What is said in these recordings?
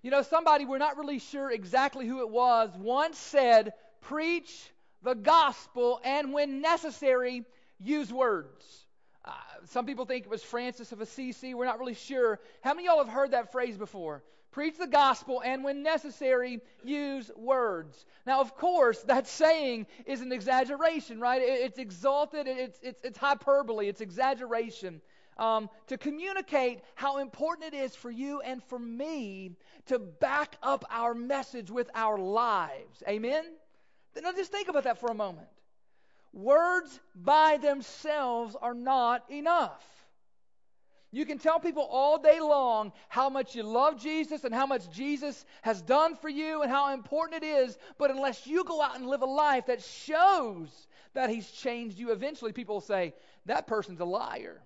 You know, somebody, we're not really sure exactly who it was, once said, preach the gospel and when necessary, use words. Some people think it was Francis of Assisi. We're not really sure. How many of y'all have heard that phrase before? Preach the gospel and when necessary, use words. Now, of course, that saying is an exaggeration, right? It's exalted, it's hyperbole, it's exaggeration. To communicate how important it is for you and for me to back up our message with our lives. Amen? Now just think about that for a moment. Words by themselves are not enough. You can tell people all day long how much you love Jesus and how much Jesus has done for you and how important it is, but unless you go out and live a life that shows that He's changed you, eventually people will say, that person's a liar.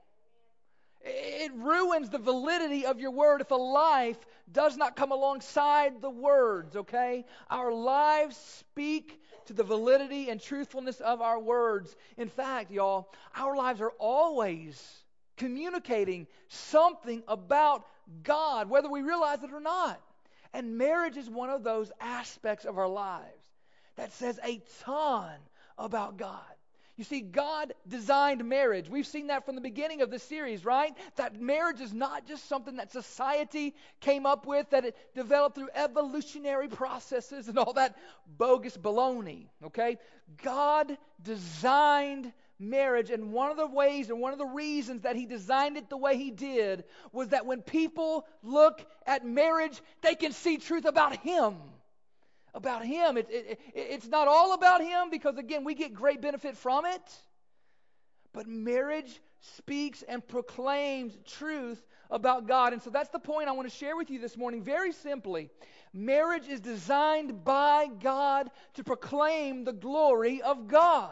It ruins the validity of your word if a life does not come alongside the words, okay? Our lives speak to the validity and truthfulness of our words. In fact, y'all, our lives are always communicating something about God, whether we realize it or not. And marriage is one of those aspects of our lives that says a ton about God. You see, God designed marriage. We've seen that from the beginning of the series, right? That marriage is not just something that society came up with, that it developed through evolutionary processes and all that bogus baloney, okay? God designed marriage, and one of the ways and one of the reasons that He designed it the way He did was that when people look at marriage, they can see truth about Him. About Him. It's not all about Him because, again, we get great benefit from it. But marriage speaks and proclaims truth about God. And so that's the point I want to share with you this morning. Very simply, marriage is designed by God to proclaim the glory of God.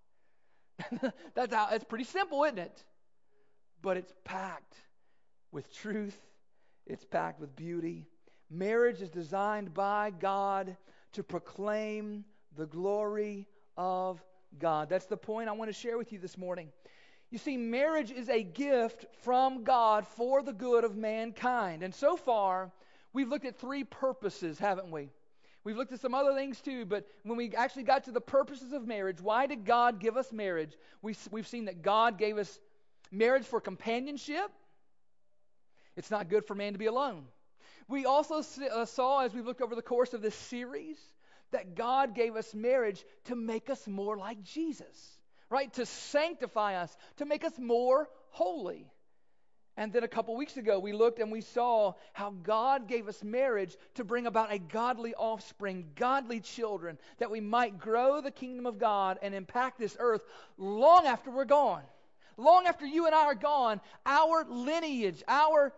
It's pretty simple, isn't it? But it's packed with truth. It's packed with beauty. Marriage is designed by God to proclaim the glory of God. That's the point I want to share with you this morning. You see, marriage is a gift from God for the good of mankind. And so far, we've looked at three purposes, haven't we? We've looked at some other things too, but when we actually got to the purposes of marriage, why did God give us marriage? We've seen that God gave us marriage for companionship. It's not good for man to be alone. We also saw, as we looked over the course of this series, that God gave us marriage to make us more like Jesus, right? To sanctify us, to make us more holy. And then a couple weeks ago, we looked and we saw how God gave us marriage to bring about a godly offspring, godly children, that we might grow the kingdom of God and impact this earth long after we're gone. Long after you and I are gone, our lineage, our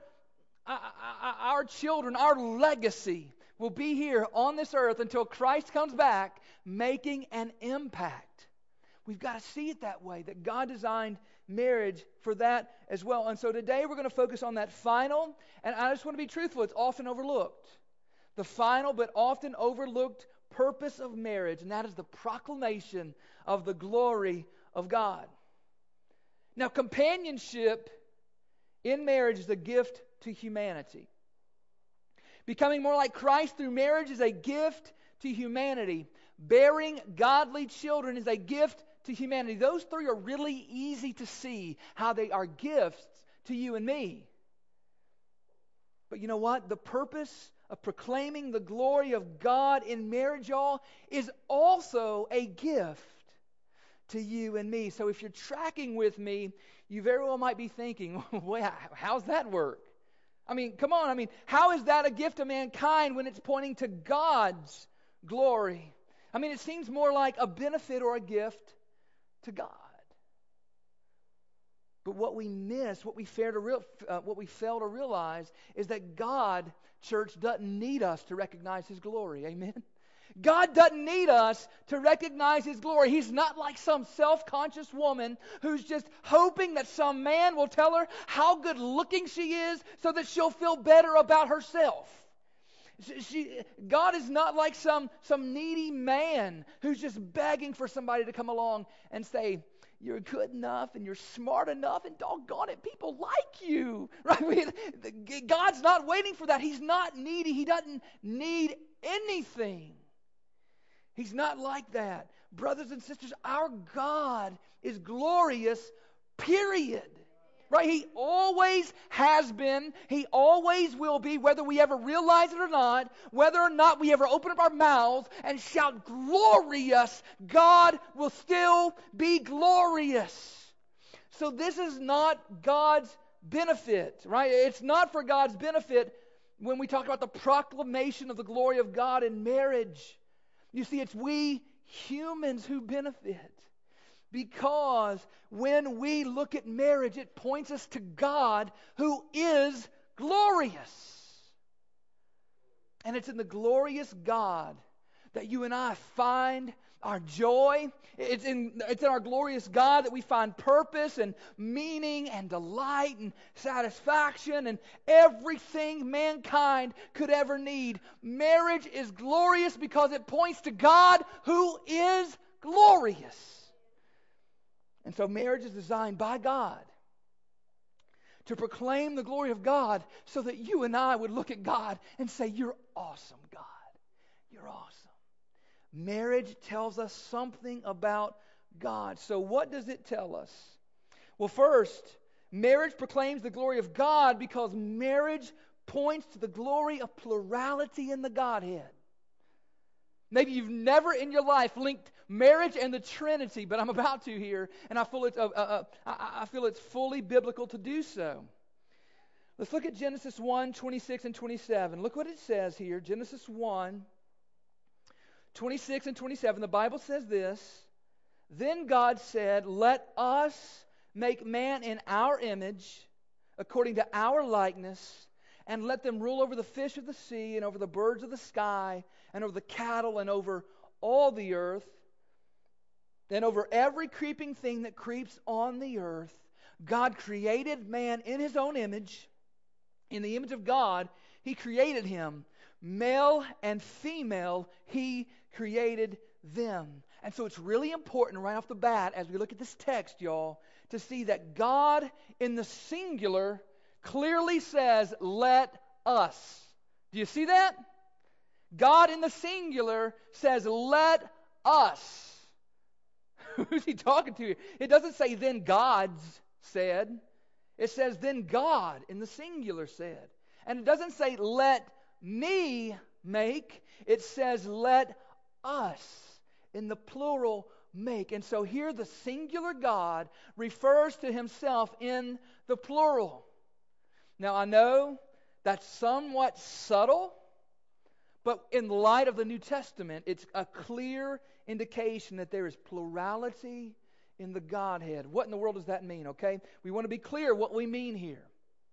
children, our legacy will be here on this earth until Christ comes back, making an impact. We've got to see it that way, that God designed marriage for that as well. And so today we're going to focus on that final, and I just want to be truthful, it's often overlooked. The final but often overlooked purpose of marriage, and that is the proclamation of the glory of God. Now, companionship in marriage is a gift to humanity. Becoming more like Christ through marriage is a gift to humanity. Bearing godly children is a gift to humanity. Those three are really easy to see how they are gifts to you and me. But you know what? The purpose of proclaiming the glory of God in marriage, y'all, is also a gift to you and me. So if you're tracking with me, you very well might be thinking, well, how's that work? I mean, come on. I mean, how is that a gift to mankind when it's pointing to God's glory? I mean, it seems more like a benefit or a gift to God. But what we miss, what we fail to realize is that God, church, doesn't need us to recognize His glory. Amen? God doesn't need us to recognize His glory. He's not like some self-conscious woman who's just hoping that some man will tell her how good looking she is so that she'll feel better about herself. God is not like some needy man who's just begging for somebody to come along and say, you're good enough and you're smart enough, and doggone it, people like you. Right? God's not waiting for that. He's not needy. He doesn't need anything. He's not like that. Brothers and sisters, our God is glorious, period. Right? He always has been. He always will be, whether we ever realize it or not, whether or not we ever open up our mouths and shout glorious, God will still be glorious. So this is not God's benefit, right? It's not for God's benefit when we talk about the proclamation of the glory of God in marriage. You see, it's we humans who benefit. Because when we look at marriage, it points us to God who is glorious. And it's in the glorious God that you and I find our joy. It's in our glorious God that we find purpose and meaning and delight and satisfaction and everything mankind could ever need. Marriage is glorious because it points to God who is glorious. And so marriage is designed by God to proclaim the glory of God so that you and I would look at God and say, you're awesome, God. You're awesome. Marriage tells us something about God. So what does it tell us? Well, first, marriage proclaims the glory of God because marriage points to the glory of plurality in the Godhead. Maybe you've never in your life linked marriage and the Trinity, but I'm about to here, and I feel it's fully biblical to do so. Let's look at Genesis 1, 26 and 27. Look what it says here. Genesis 1, 26 and 27. The Bible says this. Then God said, let us make man in our image, according to our likeness, and let them rule over the fish of the sea, and over the birds of the sky, and over the cattle, and over all the earth, and over every creeping thing that creeps on the earth. God created man in His own image. In the image of God, He created him. Male and female, He created them. And so it's really important right off the bat, as we look at this text, y'all, to see that God in the singular clearly says, let us. Do you see that? God in the singular says, let us. Who's He talking to? It doesn't say, then gods said. It says, then God in the singular said. And it doesn't say, let me make. It says, let us in the plural make. And so here the singular God refers to Himself in the plural. Now I know that's somewhat subtle, but in light of the New Testament, it's a clear indication that there is plurality in the Godhead. What in the world does that mean, okay? We want to be clear what we mean here.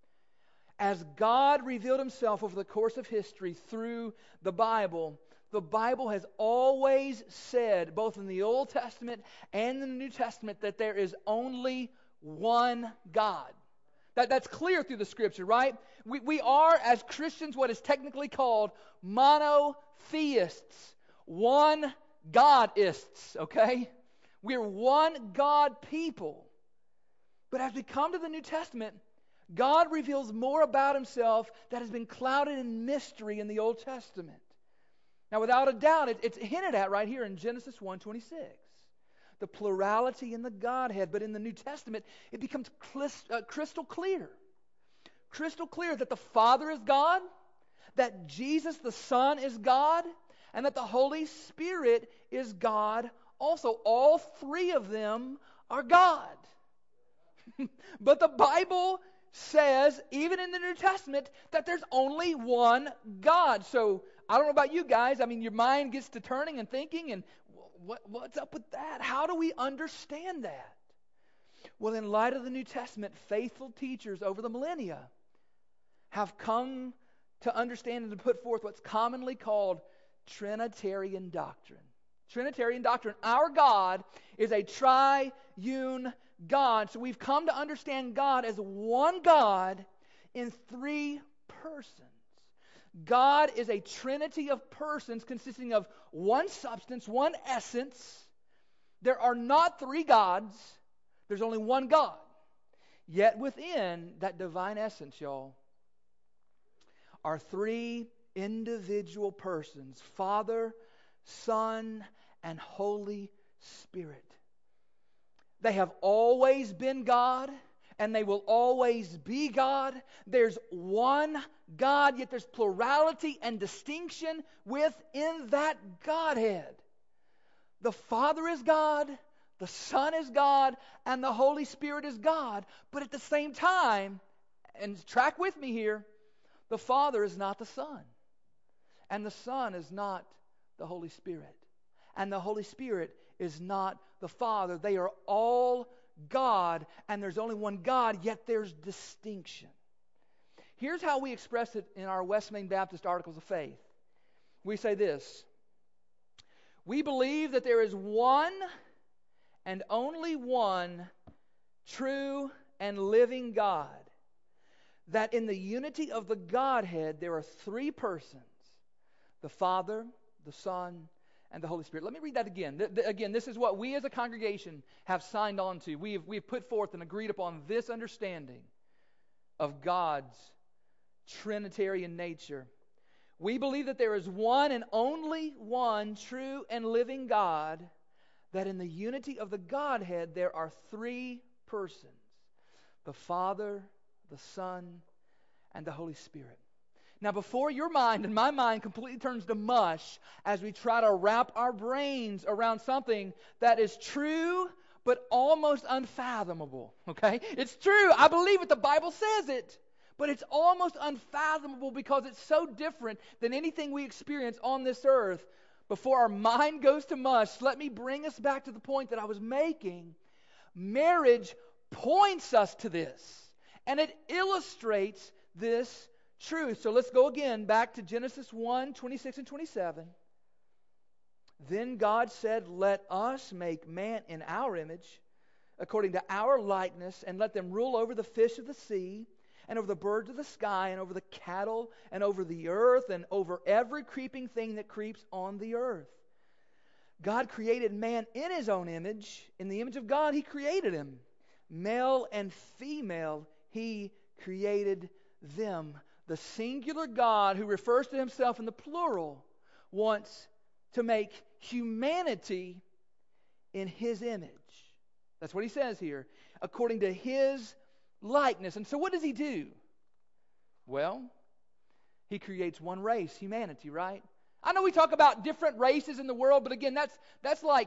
As God revealed Himself over the course of history through the Bible has always said, both in the Old Testament and in the New Testament, that there is only one God. That's clear through the Scripture, right? We are, as Christians, what is technically called monotheists. One God-ists, okay? We're one God people. But as we come to the New Testament, God reveals more about Himself that has been clouded in mystery in the Old Testament. Now, without a doubt, it's hinted at right here in Genesis 1:26. The plurality in the Godhead. But in the New Testament, it becomes crystal clear. Crystal clear that the Father is God, that Jesus the Son is God, and that the Holy Spirit is God also. All three of them are God. But the Bible says, even in the New Testament, that there's only one God. So, I don't know about you guys. I mean, your mind gets to turning and thinking, and what's up with that? How do we understand that? Well, in light of the New Testament, faithful teachers over the millennia have come to understand and to put forth what's commonly called Trinitarian doctrine. Trinitarian doctrine. Our God is a triune God. So we've come to understand God as one God in three persons. God is a trinity of persons consisting of one substance, one essence. There are not three gods. There's only one God. Yet within that divine essence, y'all, are three individual persons: Father, Son, and Holy Spirit. They have always been God, and they will always be God. There's one God, yet there's plurality and distinction within that Godhead. The Father is God, the Son is God, and the Holy Spirit is God. But at the same time, and track with me here, the Father is not the Son, and the Son is not the Holy Spirit, and the Holy Spirit is not the Father. They are all God, and there's only one God, yet there's distinction. Here's how we express it in our West Main Baptist Articles of Faith. We say this: we believe that there is one and only one true and living God, that in the unity of the Godhead there are three persons: the Father, the Son, and the Holy Spirit. Let me read that again. Again, this is what we as a congregation have signed on to. We've put forth and agreed upon this understanding of God's Trinitarian nature. We believe that there is one and only one true and living God, that in the unity of the Godhead there are three persons: the Father, the Son, and the Holy Spirit. Now, before your mind and my mind completely turns to mush as we try to wrap our brains around something that is true but almost unfathomable, okay? It's true. I believe it. The Bible says it. But it's almost unfathomable because it's so different than anything we experience on this earth. Before our mind goes to mush, let me bring us back to the point that I was making. Marriage points us to this, and it illustrates this truth. So let's go again back to Genesis 1, 26 and 27. Then God said, "Let us make man in our image, according to our likeness, and let them rule over the fish of the sea, and over the birds of the sky, and over the cattle, and over the earth, and over every creeping thing that creeps on the earth." God created man in His own image. In the image of God, He created him. Male and female, He created them. The singular God, who refers to Himself in the plural, wants to make humanity in His image. That's what He says here. According to His likeness. And so what does He do? Well, He creates one race, humanity, right? I know we talk about different races in the world, but again, that's like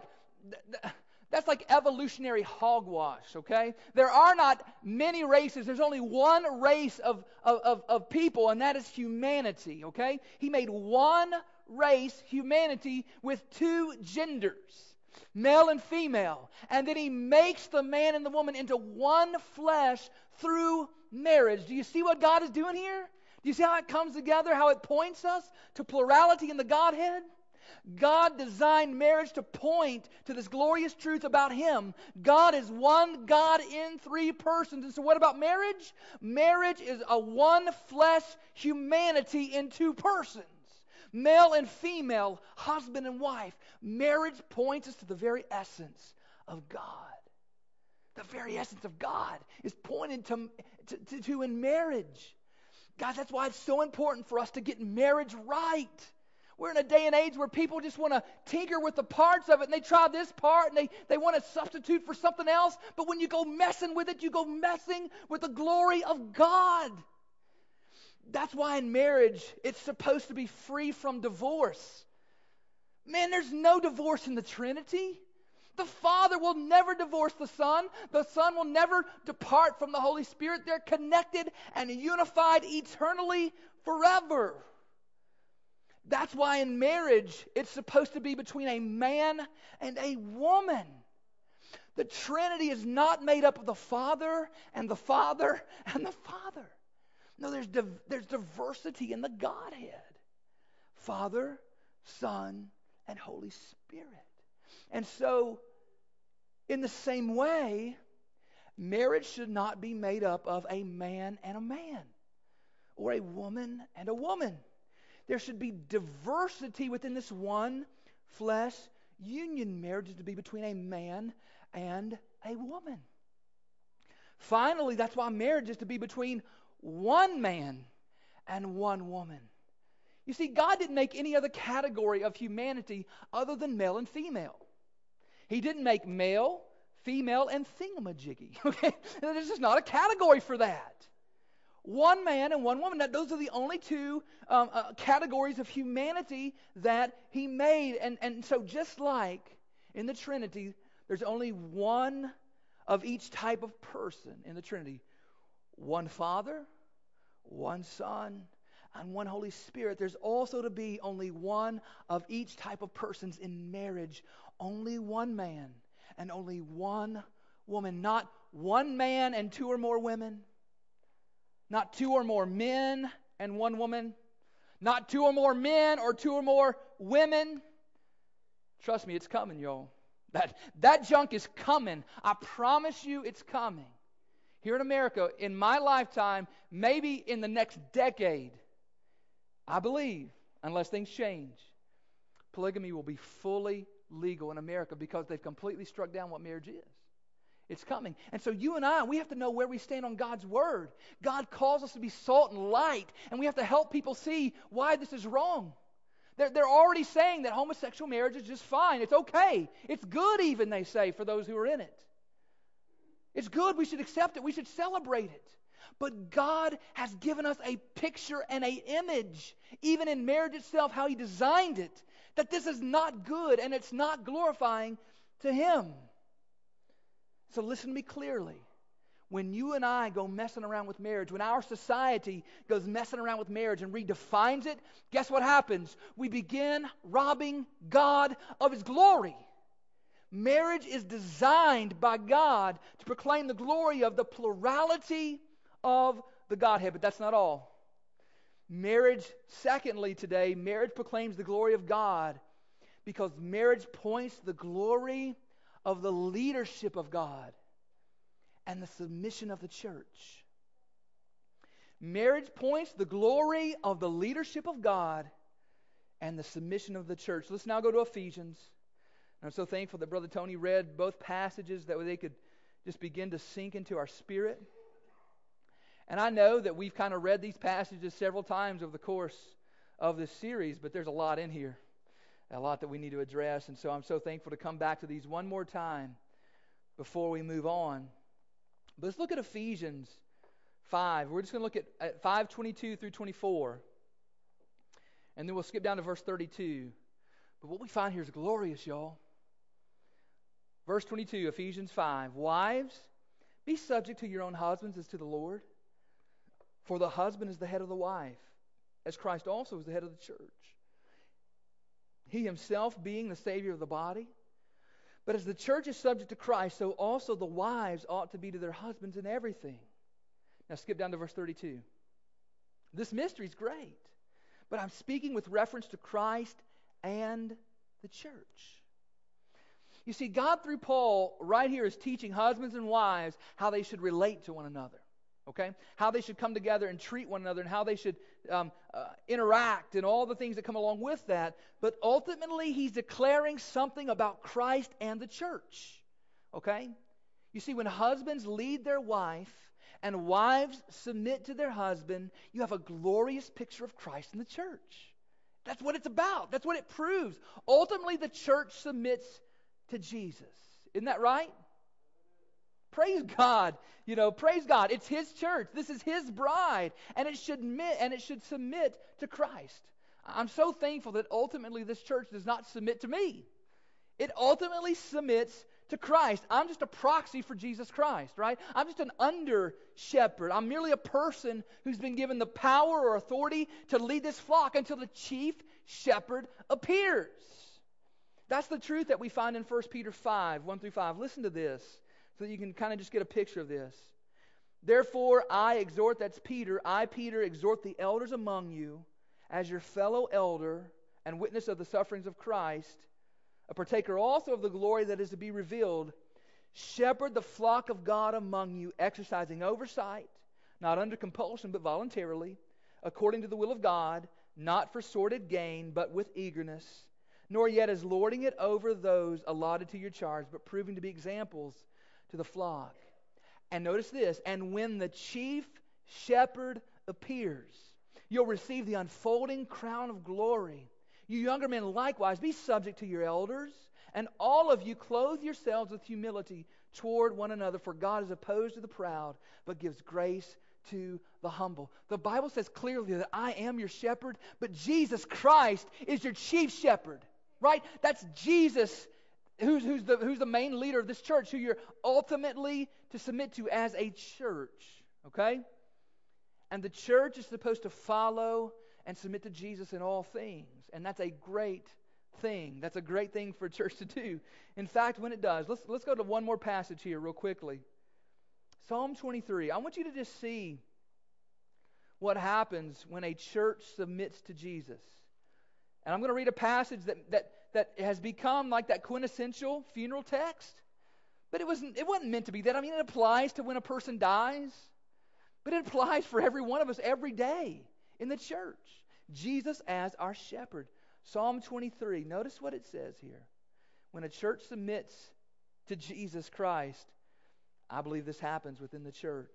evolutionary hogwash, okay? There are not many races. There's only one race of people, and that is humanity, okay? He made one race, humanity, with two genders, male and female. And then He makes the man and the woman into one flesh through marriage. Do you see what God is doing here? Do you see how it comes together, how it points us to plurality in the Godhead? God designed marriage to point to this glorious truth about Him. God is one God in three persons. And so what about marriage? Marriage is a one flesh humanity in two persons. Male and female, husband and wife. Marriage points us to the very essence of God. The very essence of God is pointed to in marriage. Guys, that's why it's so important for us to get marriage right. We're in a day and age where people just want to tinker with the parts of it, and they try this part, and they want to substitute for something else. But when you go messing with it, you go messing with the glory of God. That's why in marriage, it's supposed to be free from divorce. Man, there's no divorce in the Trinity. The Father will never divorce the Son. The Son will never depart from the Holy Spirit. They're connected and unified eternally forever. That's why in marriage, it's supposed to be between a man and a woman. The Trinity is not made up of the Father and the Father and the Father. No, there's diversity in the Godhead. Father, Son, and Holy Spirit. And so, in the same way, marriage should not be made up of a man and a man, or a woman and a woman. There should be diversity within this one flesh union. Marriage is to be between a man and a woman. Finally, that's why marriage is to be between one man and one woman. You see, God didn't make any other category of humanity other than male and female. He didn't make male, female, and thingamajiggy. Okay? There's just not a category for that. One man and one woman. Now, those are the only two categories of humanity that He made. And so just like in the Trinity, there's only one of each type of person in the Trinity. One Father, one Son, and one Holy Spirit. There's also to be only one of each type of persons in marriage. Only one man and only one woman. Not one man and two or more women. Not two or more men and one woman. Not two or more men or two or more women. Trust me, it's coming, y'all. That junk is coming. I promise you it's coming. Here in America, in my lifetime, maybe in the next decade, I believe, unless things change, polygamy will be fully legal in America because they've completely struck down what marriage is. It's coming. And so you and I, we have to know where we stand on God's Word. God calls us to be salt and light, and we have to help people see why this is wrong. They're already saying that homosexual marriage is just fine. It's okay. It's good even, they say, for those who are in it. It's good. We should accept it. We should celebrate it. But God has given us a picture and an image, even in marriage itself, how He designed it, that this is not good and it's not glorifying to Him. So listen to me clearly. When you and I go messing around with marriage, when our society goes messing around with marriage and redefines it, guess what happens? We begin robbing God of His glory. Marriage is designed by God to proclaim the glory of the plurality of the Godhead, but that's not all. Marriage, secondly, today, marriage proclaims the glory of God because marriage points to the glory of the leadership of God and the submission of the church. Marriage points to the glory of the leadership of God and the submission of the church. Let's now go to Ephesians. I'm so thankful that Brother Tony read both passages that they could just begin to sink into our spirit. And I know that we've kind of read these passages several times over the course of this series, but there's a lot in here, a lot that we need to address. And so I'm so thankful to come back to these one more time before we move on. But let's look at Ephesians 5. We're just going to look at 5:22 through 24. And then we'll skip down to verse 32. But what we find here is glorious, y'all. Verse 22, Ephesians 5. Wives, be subject to your own husbands as to the Lord. For the husband is the head of the wife, as Christ also is the head of the church. He himself being the Savior of the body. But as the church is subject to Christ, so also the wives ought to be to their husbands in everything. Now skip down to verse 32. This mystery is great, but I'm speaking with reference to Christ and the church. You see, God through Paul right here is teaching husbands and wives how they should relate to one another. Okay? How they should come together and treat one another and how they should interact and all the things that come along with that. But ultimately, he's declaring something about Christ and the church. Okay? You see, when husbands lead their wife and wives submit to their husband, you have a glorious picture of Christ and the church. That's what it's about. That's what it proves. Ultimately, the church submits to Jesus. Isn't that right? Praise God. You know, praise God. It's His church. This is His bride. And it should submit to Christ. I'm so thankful that ultimately this church does not submit to me. It ultimately submits to Christ. I'm just a proxy for Jesus Christ, right? I'm just an under shepherd. I'm merely a person who's been given the power or authority to lead this flock until the chief shepherd appears. That's the truth that we find in 1 Peter 5, 1 through 5. Listen to this so that you can kind of just get a picture of this. Therefore, I exhort, that's Peter, I, Peter, exhort the elders among you as your fellow elder and witness of the sufferings of Christ, a partaker also of the glory that is to be revealed. Shepherd the flock of God among you, exercising oversight, not under compulsion, but voluntarily, according to the will of God, not for sordid gain, but with eagerness, nor yet as lording it over those allotted to your charge, but proving to be examples to the flock. And notice this, and when the chief shepherd appears, you'll receive the unfolding crown of glory. You younger men likewise, be subject to your elders, and all of you clothe yourselves with humility toward one another, for God is opposed to the proud, but gives grace to the humble. The Bible says clearly that I am your shepherd, but Jesus Christ is your chief shepherd, right? That's Jesus who's the main leader of this church, who you're ultimately to submit to as a church, okay? And the church is supposed to follow and submit to Jesus in all things, and that's a great thing. That's a great thing for a church to do. In fact, when it does, let's go to one more passage here real quickly. Psalm 23. I want you to just see what happens when a church submits to Jesus. And I'm going to read a passage that has become like that quintessential funeral text. But it wasn't meant to be that. I mean, it applies to when a person dies. But it applies for every one of us every day in the church. Jesus as our shepherd. Psalm 23. Notice what it says here. When a church submits to Jesus Christ, I believe this happens within the church.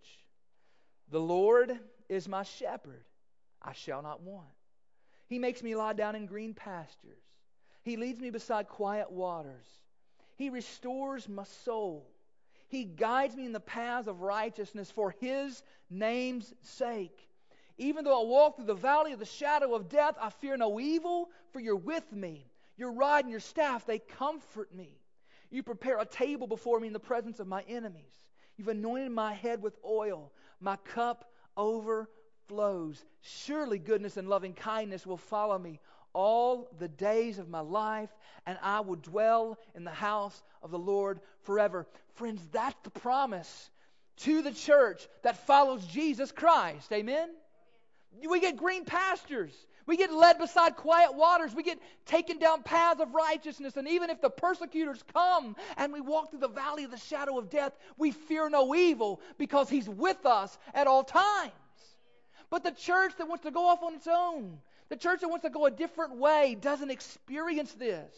The Lord is my shepherd. I shall not want. He makes me lie down in green pastures. He leads me beside quiet waters. He restores my soul. He guides me in the paths of righteousness for His name's sake. Even though I walk through the valley of the shadow of death, I fear no evil, for You're with me. Your rod and Your staff, they comfort me. You prepare a table before me in the presence of my enemies. You've anointed my head with oil. My cup overflows. Surely goodness and loving kindness will follow me all the days of my life, and I will dwell in the house of the Lord forever. Friends, that's the promise to the church that follows Jesus Christ. Amen? We get green pastures. We get led beside quiet waters. We get taken down paths of righteousness. And even if the persecutors come and we walk through the valley of the shadow of death, we fear no evil because He's with us at all times. But the church that wants to go off on its own, the church that wants to go a different way, doesn't experience this.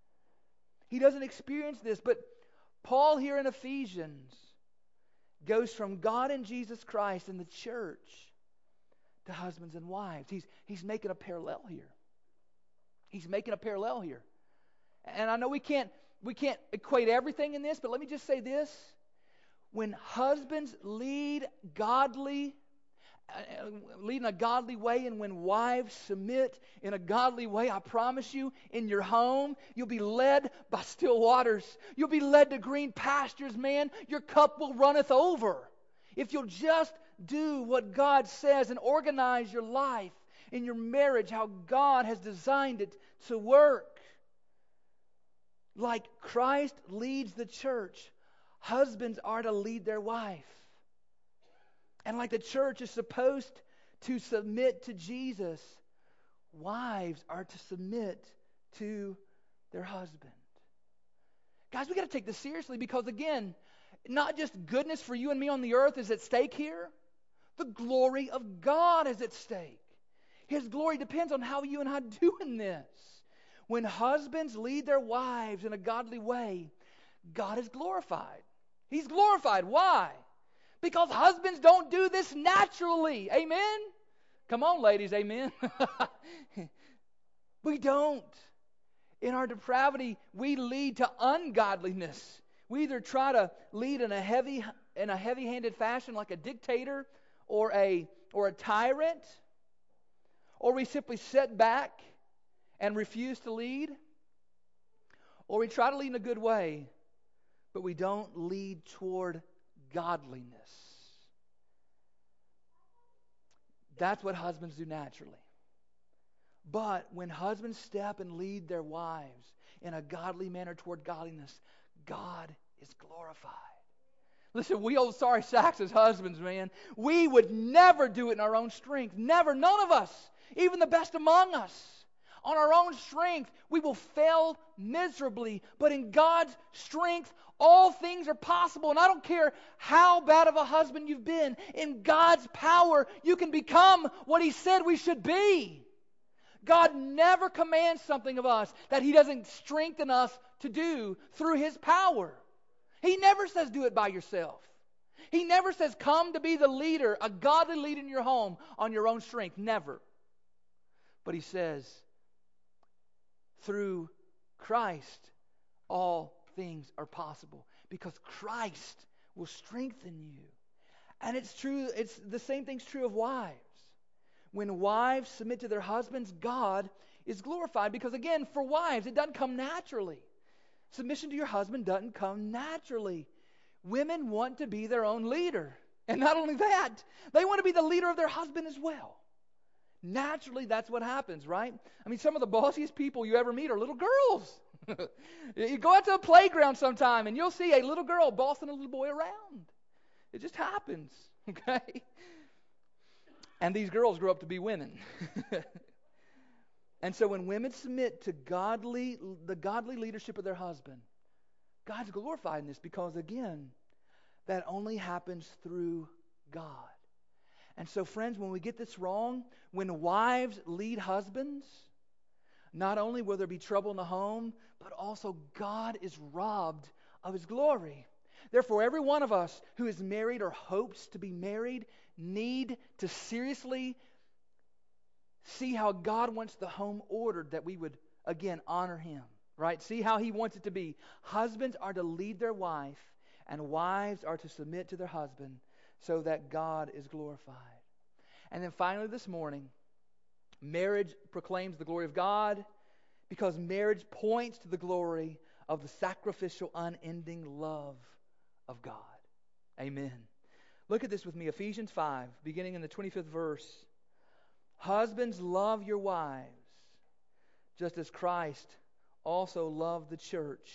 He doesn't experience this. But Paul here in Ephesians goes from God and Jesus Christ and the church to husbands and wives. He's making a parallel here. He's making a parallel here. And I know we can't equate everything in this, but let me just say this. When husbands lead in a godly way, and when wives submit in a godly way, I promise you, in your home, you'll be led by still waters. You'll be led to green pastures, man. Your cup will runneth over. If you'll just do what God says and organize your life in your marriage how God has designed it to work. Like Christ leads the church, husbands are to lead their wife. And like the church is supposed to submit to Jesus, wives are to submit to their husband. Guys, we got to take this seriously because, again, not just goodness for you and me on the earth is at stake here. The glory of God is at stake. His glory depends on how you and I do in this. When husbands lead their wives in a godly way, God is glorified. He's glorified. Why? Because husbands don't do this naturally. Amen? Come on, ladies. Amen? We don't. In our depravity, we lead to ungodliness. We either try to lead in a heavy-handed fashion like a dictator or a tyrant, or we simply sit back and refuse to lead, or we try to lead in a good way, but we don't lead toward godliness. That's what husbands do naturally. But when husbands step and lead their wives in a godly manner toward godliness, God is glorified. Listen, we old sorry sacks as husbands, man, we would never do it in our own strength. Never. None of us. Even the best among us. On our own strength, we will fail miserably. But in God's strength, all things are possible. And I don't care how bad of a husband you've been. In God's power, you can become what He said we should be. God never commands something of us that He doesn't strengthen us to do through His power. He never says do it by yourself. He never says, come to be the leader, a godly leader in your home on your own strength. Never. But He says, through Christ, all things are possible. Because Christ will strengthen you. And it's true, the same thing's true of wives. When wives submit to their husbands, God is glorified. Because again, for wives, it doesn't come naturally. Submission to your husband doesn't come naturally. Women want to be their own leader. And not only that, they want to be the leader of their husband as well. Naturally, that's what happens, right? I mean, some of the bossiest people you ever meet are little girls. You go out to a playground sometime and you'll see a little girl bossing a little boy around. It just happens, okay? And these girls grow up to be women. And so when women submit to the godly leadership of their husband, God's glorified in this because, again, that only happens through God. And so, friends, when we get this wrong, when wives lead husbands, not only will there be trouble in the home, but also God is robbed of His glory. Therefore, every one of us who is married or hopes to be married need to seriously see how God wants the home ordered, that we would, again, honor Him. Right? See how He wants it to be. Husbands are to lead their wife, and wives are to submit to their husband so that God is glorified. And then finally this morning, marriage proclaims the glory of God because marriage points to the glory of the sacrificial, unending love of God. Amen. Look at this with me. Ephesians 5, beginning in the 25th verse. Husbands, love your wives, just as Christ also loved the church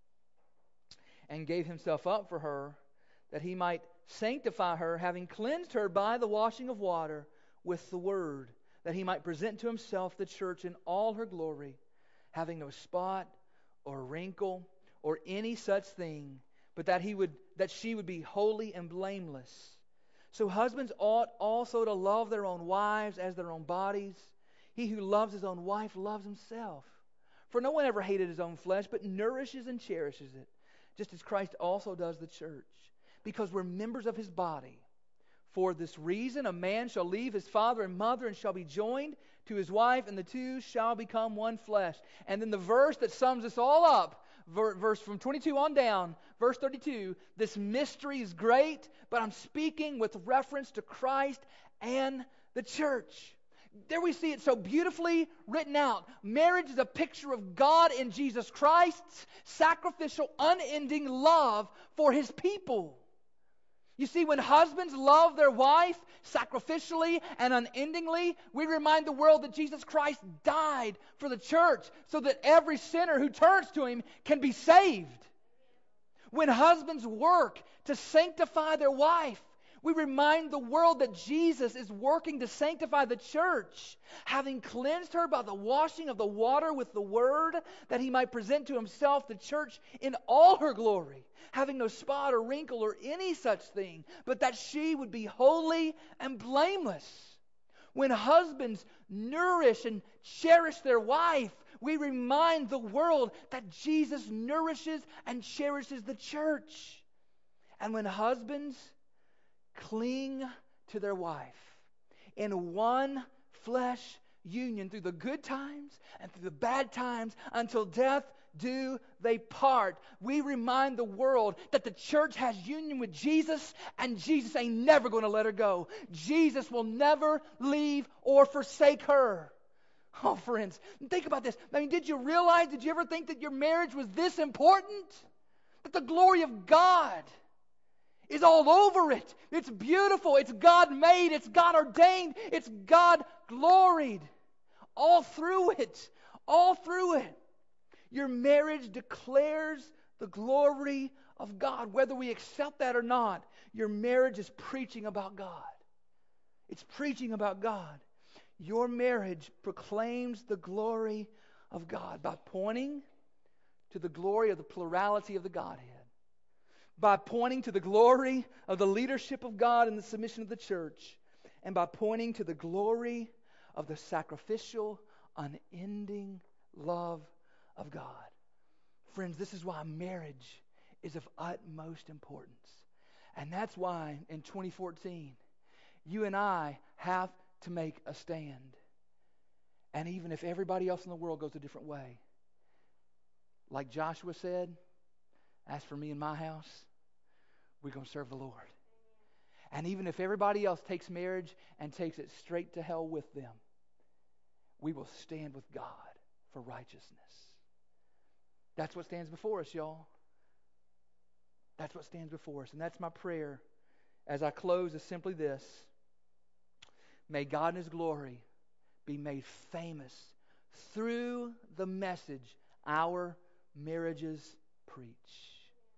and gave Himself up for her, that He might sanctify her, having cleansed her by the washing of water with the word, that He might present to Himself the church in all her glory, having no spot or wrinkle or any such thing, but that she would be holy and blameless. So husbands ought also to love their own wives as their own bodies. He who loves his own wife loves himself. For no one ever hated his own flesh, but nourishes and cherishes it, just as Christ also does the church, because we're members of His body. For this reason, a man shall leave his father and mother and shall be joined to his wife, and the two shall become one flesh. And then the verse that sums this all up, verse from 22 on down, verse 32, this mystery is great, but I'm speaking with reference to Christ and the church. There we see it so beautifully written out. Marriage is a picture of God in Jesus Christ's sacrificial, unending love for His people. You see, when husbands love their wife sacrificially and unendingly, we remind the world that Jesus Christ died for the church so that every sinner who turns to Him can be saved. When husbands work to sanctify their wife, we remind the world that Jesus is working to sanctify the church, having cleansed her by the washing of the water with the word, that He might present to Himself the church in all her glory, having no spot or wrinkle or any such thing, but that she would be holy and blameless. When husbands nourish and cherish their wife, we remind the world that Jesus nourishes and cherishes the church. And when husbands cling to their wife in one flesh union through the good times and through the bad times until death do they part, we remind the world that the church has union with Jesus, and Jesus ain't never going to let her go. Jesus will never leave or forsake her. Oh, friends, think about this. I mean, did you ever think that your marriage was this important? That the glory of God is all over it. It's beautiful. It's God made. It's God ordained. It's God gloried. All through it. All through it. Your marriage declares the glory of God. Whether we accept that or not, your marriage is preaching about God. It's preaching about God. Your marriage proclaims the glory of God by pointing to the glory of the plurality of the Godhead, by pointing to the glory of the leadership of God and the submission of the church, and by pointing to the glory of the sacrificial, unending love of God. Friends, this is why marriage is of utmost importance. And that's why in 2014, you and I have to make a stand. And even if everybody else in the world goes a different way, like Joshua said, as for me and my house, we're going to serve the Lord. And even if everybody else takes marriage and takes it straight to hell with them, we will stand with God for righteousness. That's what stands before us, y'all. That's what stands before us. And that's my prayer as I close is simply this. May God in His glory be made famous through the message our marriages preach.